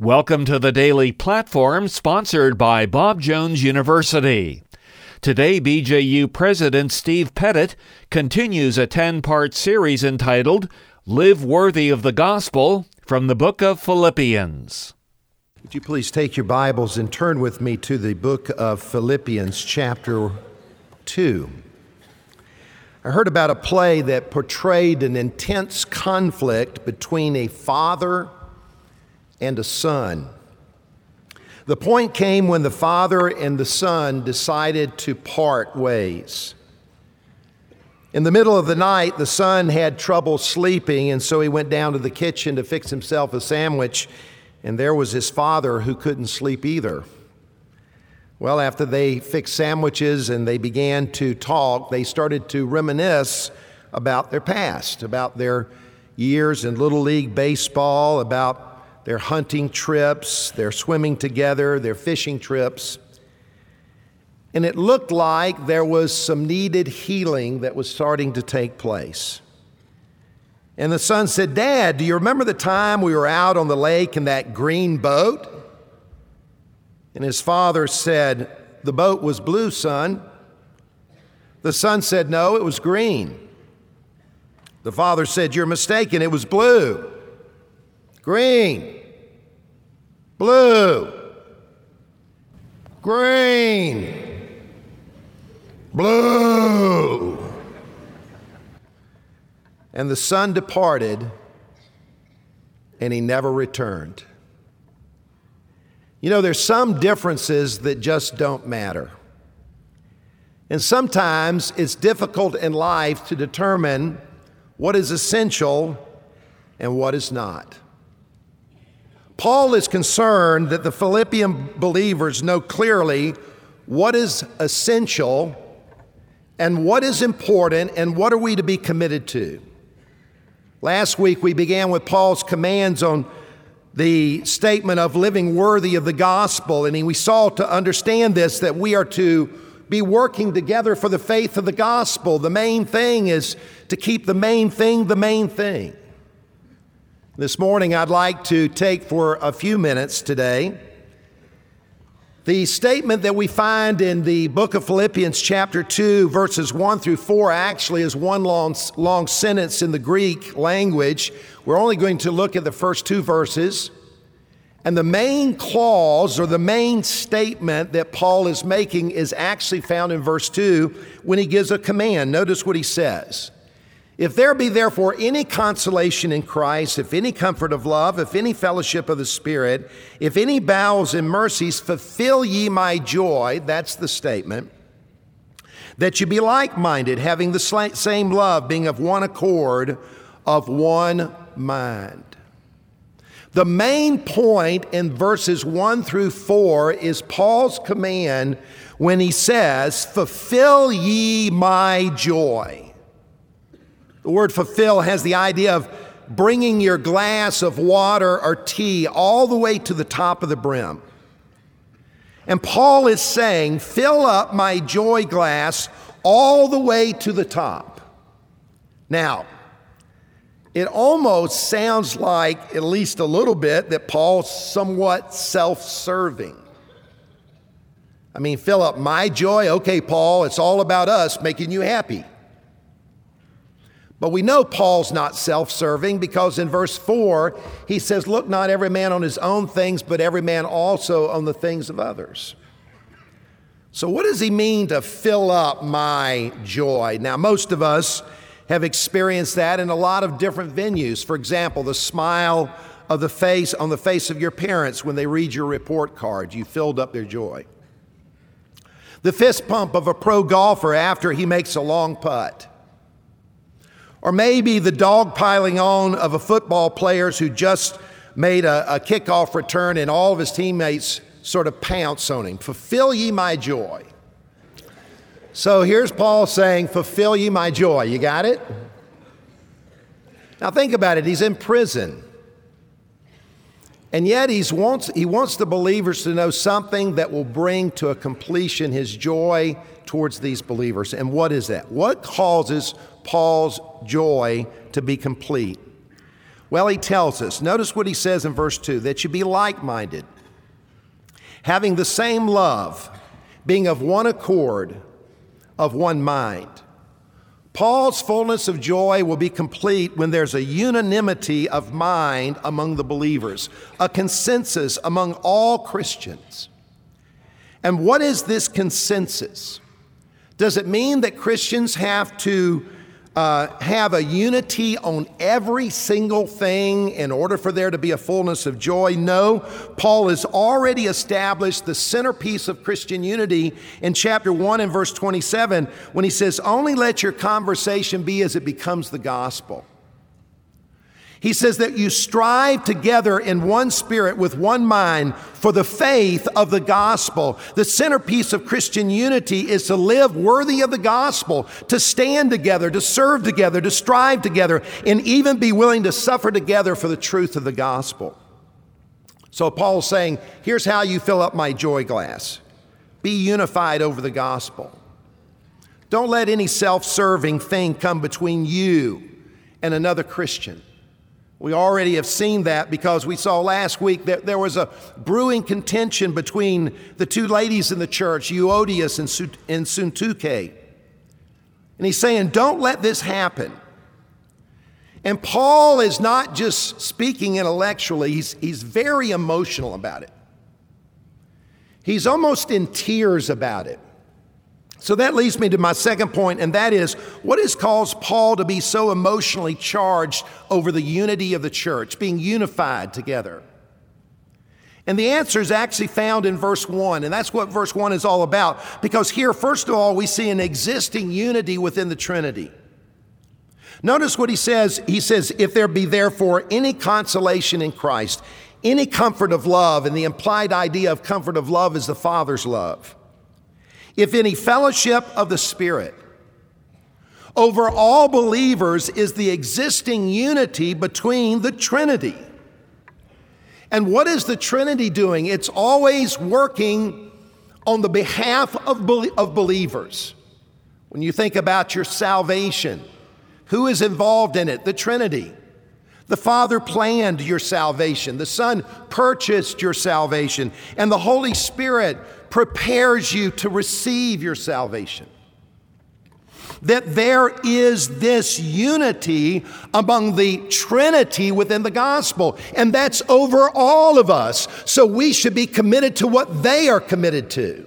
Welcome to the Daily Platform, sponsored by Bob Jones University. Today, BJU President Steve Pettit continues a 10-part series entitled Live Worthy of the Gospel from the book of Philippians. Would you please take your Bibles and turn with me to the book of Philippians, chapter 2. I heard about a play that portrayed an intense conflict between a father and a son. The point came when the father and the son decided to part ways. In the middle of the night, the son had trouble sleeping, and so he went down to the kitchen to fix himself a sandwich, and there was his father who couldn't sleep either. Well, after they fixed sandwiches and they began to talk, they started to reminisce about their past, about their years in Little League baseball, about their hunting trips, their swimming together, their fishing trips. And it looked like there was some needed healing that was starting to take place. And the son said, "Dad, do you remember the time we were out on the lake in that green boat?" And his father said, "The boat was blue, son." The son said, "No, it was green." The father said, "You're mistaken, it was blue. Green, blue, green, blue." And the son departed, and he never returned. You know, there's some differences that just don't matter. And sometimes it's difficult in life to determine what is essential and what is not. Paul is concerned that the Philippian believers know clearly what is essential and what is important and what are we to be committed to. Last week we began with Paul's commands on the statement of living worthy of the gospel, and we saw to understand this that we are to be working together for the faith of the gospel. The main thing is to keep the main thing the main thing. This morning, I'd like to take for a few minutes today the statement that we find in the book of Philippians chapter 2, verses 1 through 4 actually is one long sentence in the Greek language. We're only going to look at the first two verses. And the main clause or the main statement that Paul is making is actually found in verse 2 when he gives a command. Notice what he says. "If there be therefore any consolation in Christ, if any comfort of love, if any fellowship of the Spirit, if any bowels and mercies, fulfill ye my joy," that's the statement, "that you be like-minded, having the same love, being of one accord, of one mind." The main point in verses 1 through 4 is Paul's command when he says, "Fulfill ye my joy." The word fulfill has the idea of bringing your glass of water or tea all the way to the top of the brim. And Paul is saying, fill up my joy glass all the way to the top. Now, it almost sounds like, at least a little bit, that Paul's somewhat self-serving. I mean, fill up my joy. Okay, Paul, it's all about us making you happy. But we know Paul's not self-serving because in verse 4, he says, "Look not every man on his own things, but every man also on the things of others." So what does he mean to fill up my joy? Now, most of us have experienced that in a lot of different venues. For example, the smile of the face on the face of your parents when they read your report card. You filled up their joy. The fist pump of a pro golfer after he makes a long putt. Or maybe the dog piling on of a football player who just made a kickoff return and all of his teammates sort of pounce on him. Fulfill ye my joy. So here's Paul saying, fulfill ye my joy. You got it? Now think about it. He's in prison. And yet he wants the believers to know something that will bring to a completion his joy towards these believers. And what is that? What causes Paul's joy to be complete? Well, he tells us, notice what he says in verse 2, that you be like-minded, having the same love, being of one accord, of one mind. Paul's fullness of joy will be complete when there's a unanimity of mind among the believers, a consensus among all Christians. And what is this consensus? Does it mean that Christians have to have a unity on every single thing in order for there to be a fullness of joy? No. Paul has already established the centerpiece of Christian unity in chapter 1 and verse 27 when he says, only let your conversation be as it becomes the gospel. He says that you strive together in one spirit with one mind for the faith of the gospel. The centerpiece of Christian unity is to live worthy of the gospel, to stand together, to serve together, to strive together, and even be willing to suffer together for the truth of the gospel. So Paul's saying, here's how you fill up my joy glass. Be unified over the gospel. Don't let any self-serving thing come between you and another Christian. We already have seen that because we saw last week that there was a brewing contention between the two ladies in the church, Euodias and Syntyche. And he's saying, don't let this happen. And Paul is not just speaking intellectually, he's very emotional about it. He's almost in tears about it. So that leads me to my second point, and that is, what has caused Paul to be so emotionally charged over the unity of the church, being unified together? And the answer is actually found in verse 1, and that's what verse 1 is all about. Because here, first of all, we see an existing unity within the Trinity. Notice what he says. He says, if there be therefore any consolation in Christ, any comfort of love, and the implied idea of comfort of love is the Father's love. If any fellowship of the Spirit, over all believers is the existing unity between the Trinity. And what is the Trinity doing? It's always working on the behalf of believers. When you think about your salvation, who is involved in it? The Trinity. The Father planned your salvation. The Son purchased your salvation. And the Holy Spirit prepares you to receive your salvation. That there is this unity among the Trinity within the gospel, and that's over all of us. So we should be committed to what they are committed to.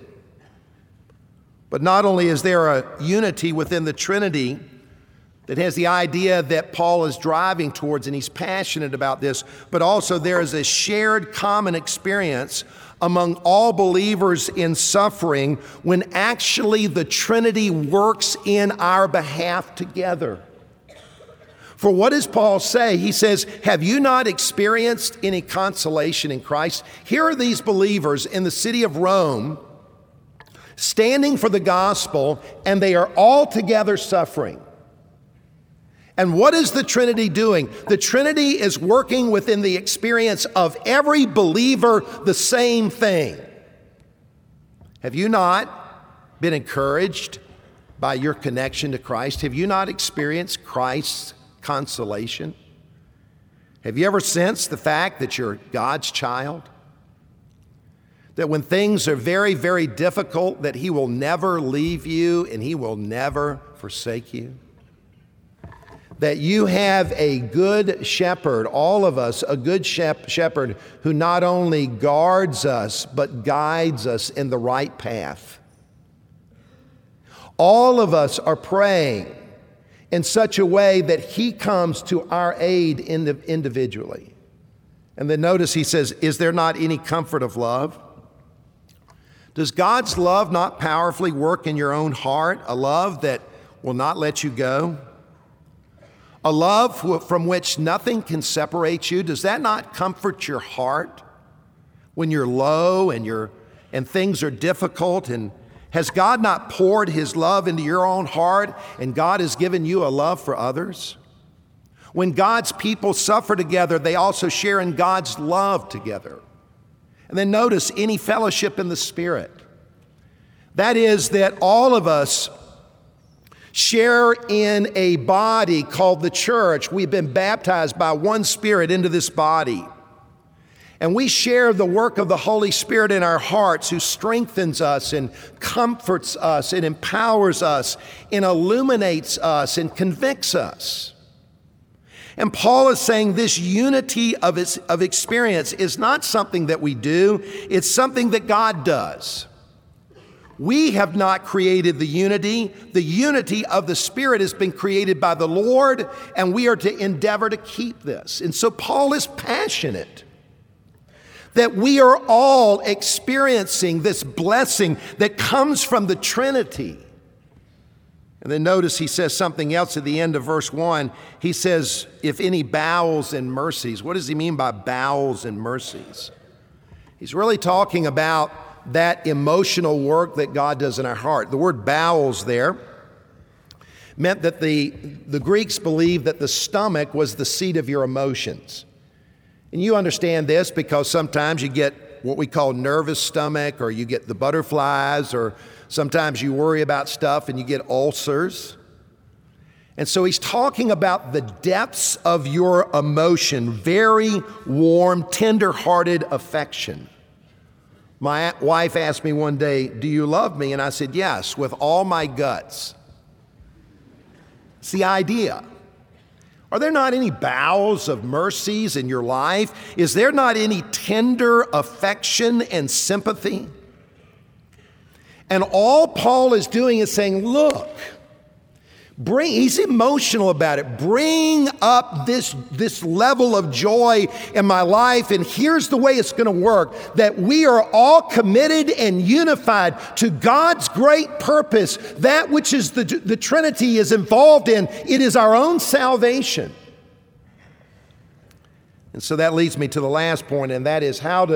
But not only is there a unity within the Trinity that has the idea that Paul is driving towards, and he's passionate about this, but also there is a shared common experience among all believers in suffering when actually the Trinity works in our behalf together. For what does Paul say? He says, have you not experienced any consolation in Christ? Here are these believers in the city of Rome standing for the gospel, and they are all together suffering. And what is the Trinity doing? The Trinity is working within the experience of every believer the same thing. Have you not been encouraged by your connection to Christ? Have you not experienced Christ's consolation? Have you ever sensed the fact that you're God's child? That when things are very, very difficult, that He will never leave you and He will never forsake you? That you have a good shepherd, all of us, a good shepherd who not only guards us, but guides us in the right path. All of us are praying in such a way that He comes to our aid individually. And then notice he says, is there not any comfort of love? Does God's love not powerfully work in your own heart? A love that will not let you go? A love from which nothing can separate you? Does that not comfort your heart when you're low and things are difficult? And has God not poured His love into your own heart, and God has given you a love for others? When God's people suffer together, they also share in God's love together. And then notice any fellowship in the Spirit. That is, that all of us share in a body called the church. We've been baptized by one Spirit into this body. And we share the work of the Holy Spirit in our hearts, who strengthens us and comforts us and empowers us and illuminates us and convicts us. And Paul is saying this unity of experience is not something that we do, it's something that God does. We have not created the unity. The unity of the Spirit has been created by the Lord, and we are to endeavor to keep this. And so Paul is passionate that we are all experiencing this blessing that comes from the Trinity. And then notice he says something else at the end of verse 1. He says, if any bowels and mercies. What does he mean by bowels and mercies? He's really talking about that emotional work that God does in our heart. The word bowels there meant that the Greeks believed that the stomach was the seat of your emotions. And you understand this because sometimes you get what we call nervous stomach, or you get the butterflies, or sometimes you worry about stuff and you get ulcers. And so he's talking about the depths of your emotion, very warm, tender-hearted affection. My wife asked me one day, do you love me? And I said, yes, with all my guts. It's the idea. Are there not any bowels of mercies in your life? Is there not any tender affection and sympathy? And all Paul is doing is saying, look, he's emotional about it. Bring up this level of joy in my life, and here's the way it's going to work, that we are all committed and unified to God's great purpose, that which is the Trinity is involved in. It is our own salvation. And so that leads me to the last point, and that is how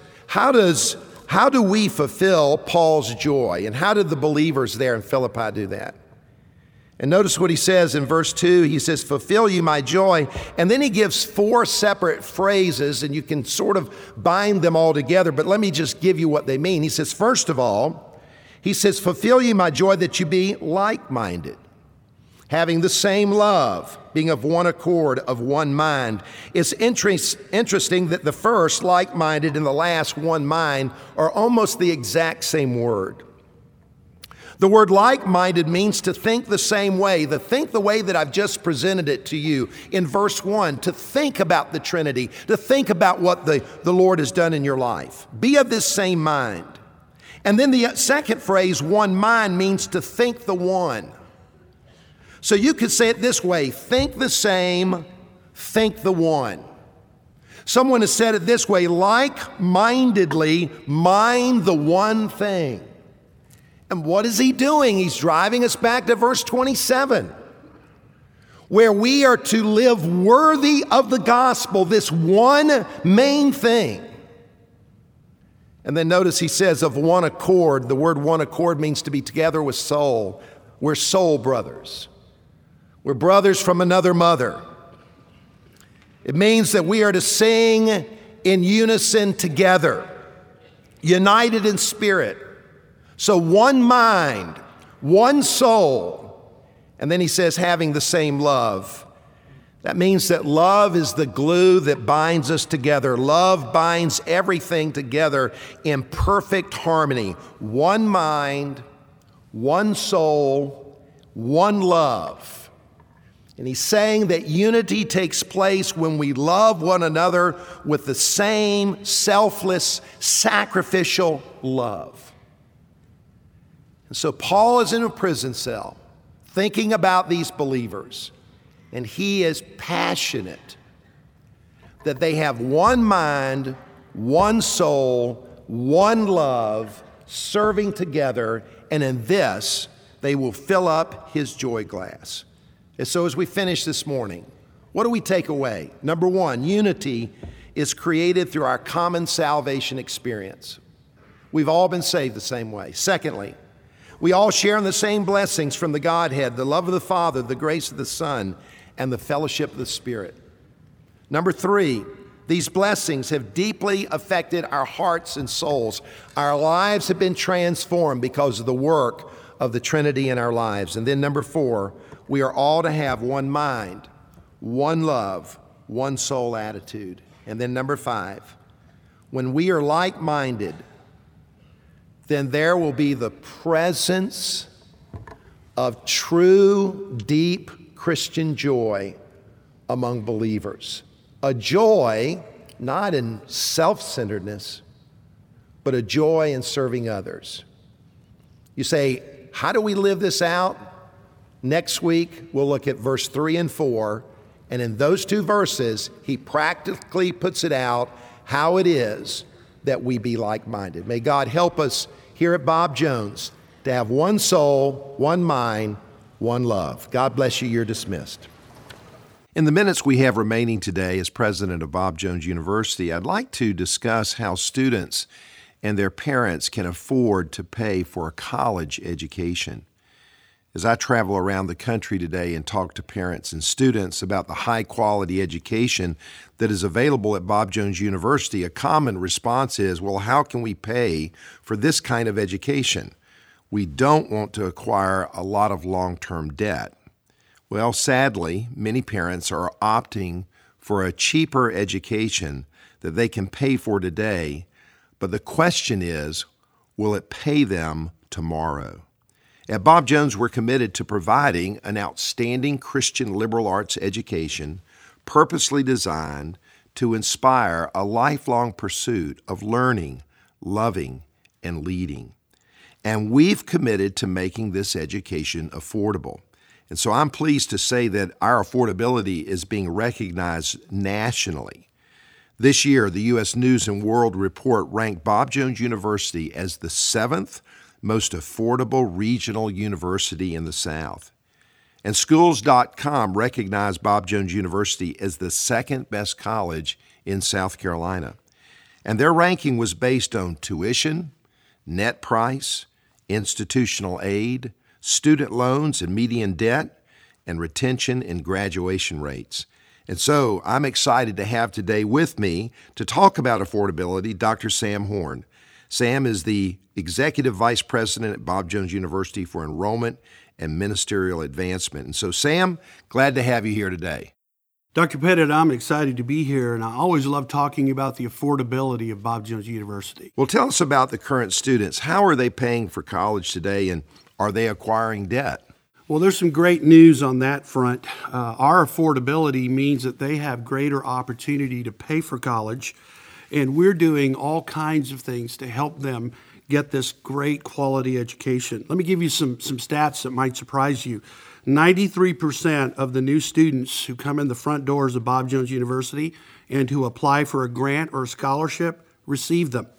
do we fulfill Paul's joy? And how did the believers there in Philippi do that? And notice what he says in verse 2. He says, fulfill you my joy. And then he gives 4 separate phrases, and you can sort of bind them all together, but let me just give you what they mean. He says, first of all, he says, fulfill you my joy that you be like-minded, having the same love, being of one accord, of one mind. It's interesting that the first, like-minded, and the last, one mind, are almost the exact same word. The word like-minded means to think the same way, to think the way that I've just presented it to you in verse 1, to think about the Trinity, to think about what the Lord has done in your life. Be of this same mind. And then the second phrase, one mind, means to think the one. So you could say it this way, think the same, think the one. Someone has said it this way, like-mindedly mind the one thing. And what is he doing? He's driving us back to verse 27, where we are to live worthy of the gospel, this one main thing. And then notice he says of one accord. The word one accord means to be together with soul. We're soul brothers. We're brothers from another mother. It means that we are to sing in unison together, united in spirit. So one mind, one soul, and then he says having the same love. That means that love is the glue that binds us together. Love binds everything together in perfect harmony. One mind, one soul, one love. And he's saying that unity takes place when we love one another with the same selfless, sacrificial love. And so Paul is in a prison cell thinking about these believers, and he is passionate that they have one mind, one soul, one love, serving together, and in this they will fill up his joy glass. And so as we finish this morning, what do we take away? Number one, unity is created through our common salvation experience. We've all been saved the same way. Secondly, we all share in the same blessings from the Godhead, the love of the Father, the grace of the Son, and the fellowship of the Spirit. Number three, these blessings have deeply affected our hearts and souls. Our lives have been transformed because of the work of the Trinity in our lives. And then number 4, we are all to have one mind, one love, one soul attitude. And then number 5, when we are like-minded, then there will be the presence of true, deep Christian joy among believers. A joy not in self-centeredness, but a joy in serving others. You say, how do we live this out? Next week, we'll look at verse 3 and 4, and in those 2 verses, he practically puts it out how it is that we be like-minded. May God help us here at Bob Jones to have one soul, one mind, one love. God bless you. You're dismissed. In the minutes we have remaining today as president of Bob Jones University, I'd like to discuss how students and their parents can afford to pay for a college education. As I travel around the country today and talk to parents and students about the high-quality education that is available at Bob Jones University, a common response is, well, how can we pay for this kind of education? We don't want to acquire a lot of long-term debt. Well, sadly, many parents are opting for a cheaper education that they can pay for today, but the question is, will it pay them tomorrow? At Bob Jones, we're committed to providing an outstanding Christian liberal arts education purposely designed to inspire a lifelong pursuit of learning, loving, and leading. And we've committed to making this education affordable. And so I'm pleased to say that our affordability is being recognized nationally. This year, the U.S. News & World Report ranked Bob Jones University as the 7th most affordable regional university in the South. And Schools.com recognized Bob Jones University as the 2nd best college in South Carolina. And their ranking was based on tuition, net price, institutional aid, student loans and median debt, and retention and graduation rates. And so I'm excited to have today with me to talk about affordability Dr. Sam Horn. Sam is the Executive Vice President at Bob Jones University for Enrollment and Ministerial Advancement. And so, Sam, glad to have you here today. Dr. Pettit, I'm excited to be here, and I always love talking about the affordability of Bob Jones University. Well, tell us about the current students. How are they paying for college today, and are they acquiring debt? Well, there's some great news on that front. Our affordability means that they have greater opportunity to pay for college, and we're doing all kinds of things to help them get this great quality education. Let me give you some stats that might surprise you. 93% of the new students who come in the front doors of Bob Jones University and who apply for a grant or a scholarship receive them.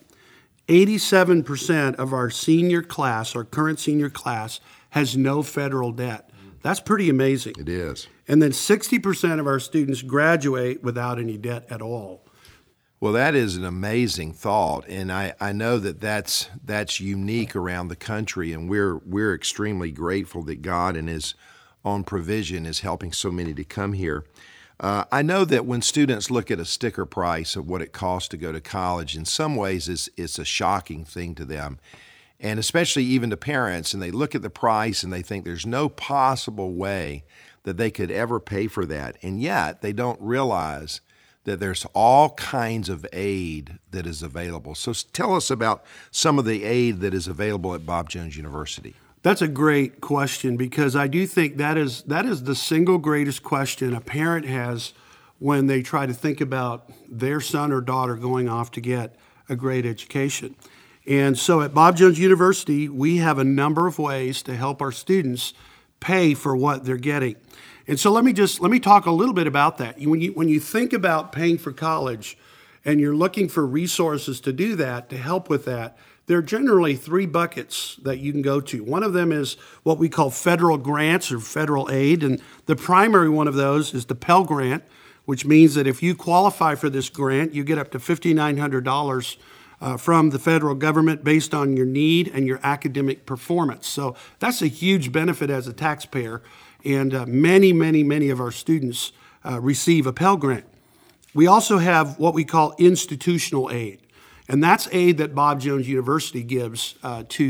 87% of our senior class, our current senior class, has no federal debt. That's pretty amazing. It is. And then 60% of our students graduate without any debt at all. Well, that is an amazing thought, and I know that that's unique around the country, and we're extremely grateful that God and His own provision is helping so many to come here. I know that when students look at a sticker price of what it costs to go to college, in some ways it's a shocking thing to them, and especially even to parents, and they look at the price and they think there's no possible way that they could ever pay for that, and yet they don't realize that there's all kinds of aid that is available. So tell us about some of the aid that is available at Bob Jones University. That's a great question, because I do think that is the single greatest question a parent has when they try to think about their son or daughter going off to get a great education. And so at Bob Jones University, we have a number of ways to help our students pay for what they're getting. And so let me talk a little bit about that. When you think about paying for college and you're looking for resources to do that, to help with that, there are generally 3 buckets that you can go to. One of them is what we call federal grants or federal aid, and the primary one of those is the Pell Grant, which means that if you qualify for this grant, you get up to $5,900 from the federal government based on your need and your academic performance. So that's a huge benefit as a taxpayer. And many of our students receive a Pell Grant. We also have what we call institutional aid, and that's aid that Bob Jones University gives to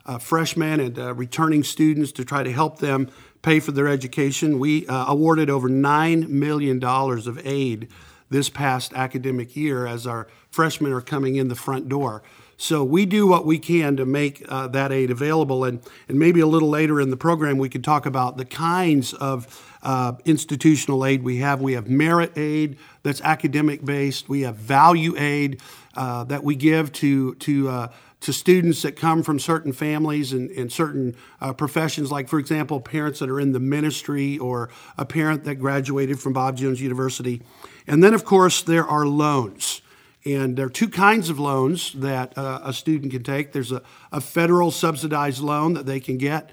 freshmen and returning students to try to help them pay for their education. We awarded over $9 million of aid this past academic year as our freshmen are coming in the front door. So we do what we can to make that aid available. And maybe a little later in the program, we could talk about the kinds of institutional aid we have. We have merit aid that's academic-based. We have value aid that we give to students that come from certain families and certain professions, like, for example, parents that are in the ministry or a parent that graduated from Bob Jones University. And then, of course, there are loans. And there are two kinds of loans that a student can take. There's a federal subsidized loan that they can get,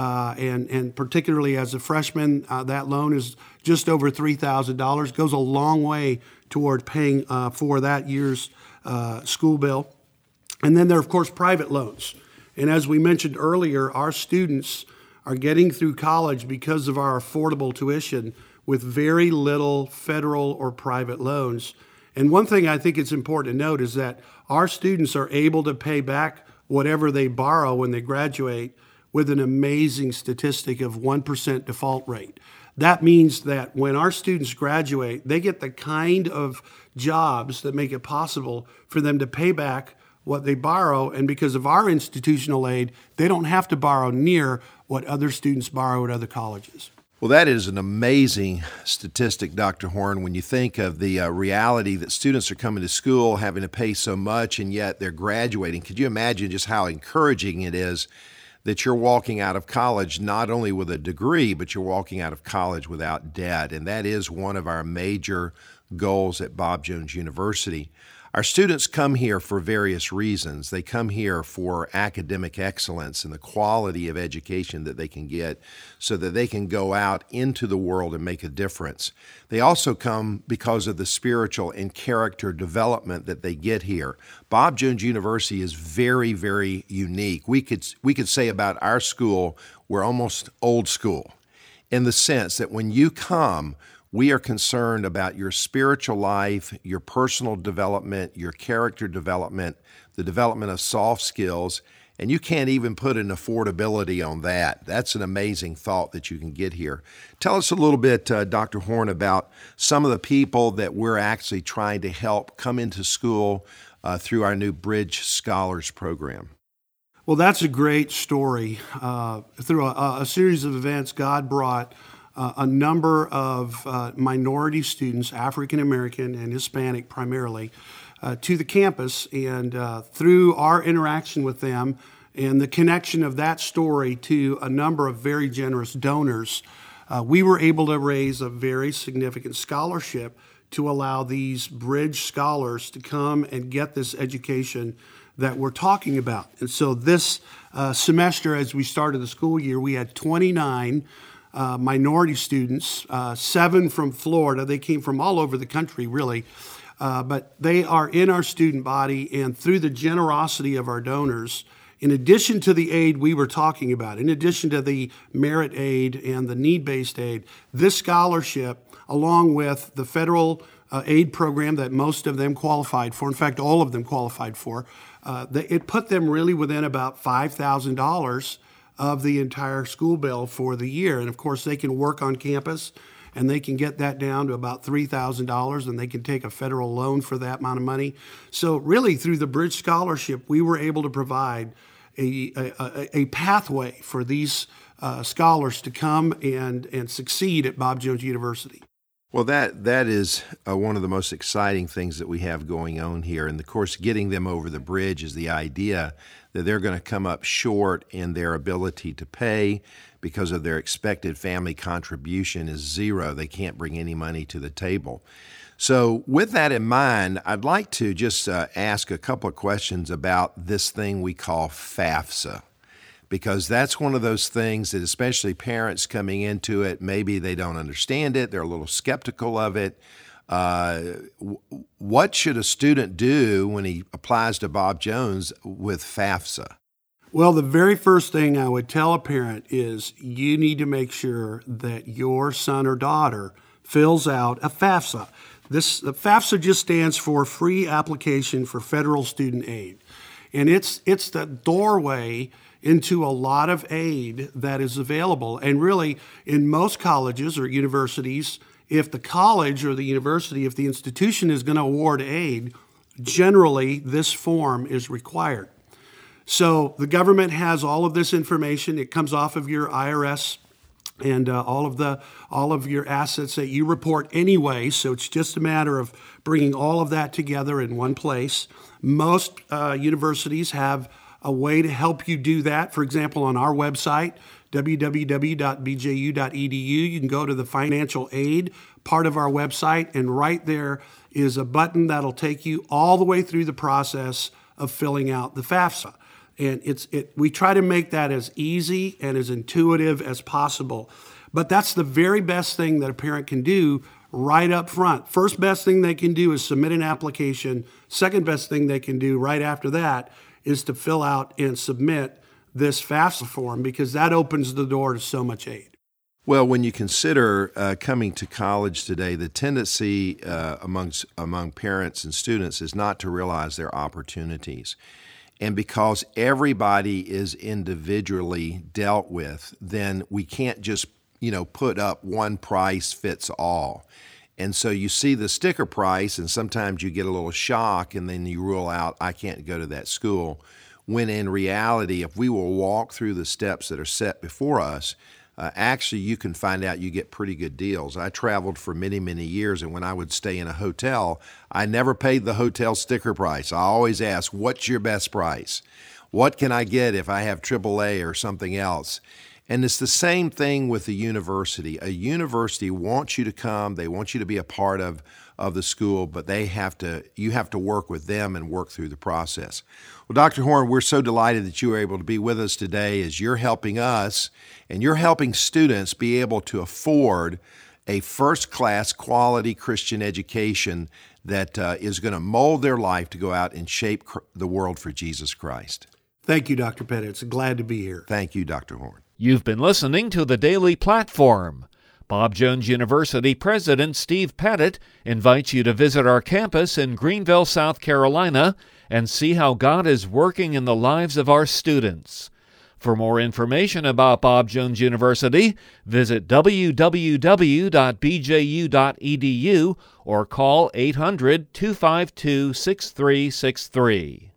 and particularly as a freshman, that loan is just over $3,000. Goes a long way toward paying for that year's school bill. And then there are, of course, private loans. And as we mentioned earlier, our students are getting through college because of our affordable tuition with very little federal or private loans. And one thing I think it's important to note is that our students are able to pay back whatever they borrow when they graduate with an amazing statistic of 1% default rate. That means that when our students graduate, they get the kind of jobs that make it possible for them to pay back what they borrow, and because of our institutional aid, they don't have to borrow near what other students borrow at other colleges. Well, that is an amazing statistic, Dr. Horn, when you think of the reality that students are coming to school having to pay so much, and yet they're graduating. Could you imagine just how encouraging it is that you're walking out of college not only with a degree, but you're walking out of college without debt? And that is one of our major goals at Bob Jones University. Our students come here for various reasons. They come here for academic excellence and the quality of education that they can get so that they can go out into the world and make a difference. They also come because of the spiritual and character development that they get here. Bob Jones University is very, very unique. We could say about our school, we're almost old school in the sense that when you come, we are concerned about your spiritual life, your personal development, your character development, the development of soft skills, and you can't even put an affordability on that. That's an amazing thought that you can get here. Tell us a little bit, Dr. Horn, about some of the people that we're actually trying to help come into school through our new Bridge Scholars Program. Well, that's a great story. Through a series of events, God brought a number of minority students, African American and Hispanic primarily, to the campus. And through our interaction with them and the connection of that story to a number of very generous donors, we were able to raise a very significant scholarship to allow these Bridge scholars to come and get this education that we're talking about. And so this semester, as we started the school year, we had 29 minority students, 7 from Florida. They came from all over the country, really. But they are in our student body, and through the generosity of our donors, in addition to the aid we were talking about, in addition to the merit aid and the need-based aid, this scholarship, along with the federal aid program that most of them qualified for, in fact, all of them qualified for, it put them really within about $5,000 of the entire school bill for the year. And of course, they can work on campus and they can get that down to about $3,000, and they can take a federal loan for that amount of money. So really, through the Bridge Scholarship, we were able to provide a pathway for these scholars to come and succeed at Bob Jones University. Well, that is one of the most exciting things that we have going on here. And of course, getting them over the bridge is the idea that they're going to come up short in their ability to pay because of their expected family contribution is zero. They can't bring any money to the table. So with that in mind, I'd like to just ask a couple of questions about this thing we call FAFSA, because that's one of those things that especially parents coming into it, maybe they don't understand it, they're a little skeptical of it. What should a student do when he applies to Bob Jones with FAFSA? Well, the very first thing I would tell a parent is you need to make sure that your son or daughter fills out a FAFSA. The FAFSA just stands for Free Application for Federal Student Aid. And it's the doorway into a lot of aid that is available. And really, in most colleges or universities, if the college or the university, if the institution is going to award aid, generally this form is required. So the government has all of this information. It comes off of your IRS and all of your assets that you report anyway. So it's just a matter of bringing all of that together in one place. Most universities have a way to help you do that. For example, on our website, www.bju.edu, you can go to the financial aid part of our website, and right there is a button that'll take you all the way through the process of filling out the FAFSA. And we try to make that as easy and as intuitive as possible. But that's the very best thing that a parent can do right up front. First best thing they can do is submit an application. Second best thing they can do right after that is to fill out and submit this FAFSA form, because that opens the door to so much aid. Well, when you consider coming to college today, the tendency among parents and students is not to realize their opportunities. And because everybody is individually dealt with, then we can't just, put up one price fits all. And so you see the sticker price, and sometimes you get a little shock, and then you rule out, I can't go to that school. When in reality, if we will walk through the steps that are set before us, actually you can find out you get pretty good deals. I traveled for many, many years, and when I would stay in a hotel, I never paid the hotel sticker price. I always asked, what's your best price? What can I get if I have AAA or something else? And it's the same thing with the university. A university wants you to come, they want you to be a part of the school, but you have to work with them and work through the process. Well, Dr. Horn, we're so delighted that you were able to be with us today as you're helping us and you're helping students be able to afford a first-class quality Christian education that is going to mold their life to go out and shape the world for Jesus Christ. Thank you, Dr. Pettit. It's glad to be here. Thank you, Dr. Horn. You've been listening to The Daily Platform. Bob Jones University President Steve Pettit invites you to visit our campus in Greenville, South Carolina, and see how God is working in the lives of our students. For more information about Bob Jones University, visit www.bju.edu or call 800-252-6363.